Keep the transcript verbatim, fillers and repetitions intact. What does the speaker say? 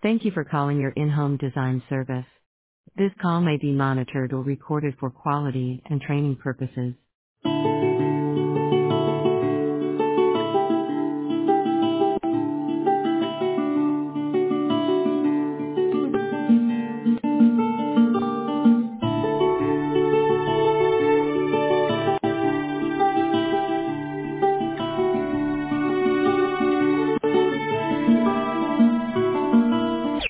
Thank you for calling your in-home design service. This call may be monitored or recorded for quality and training purposes.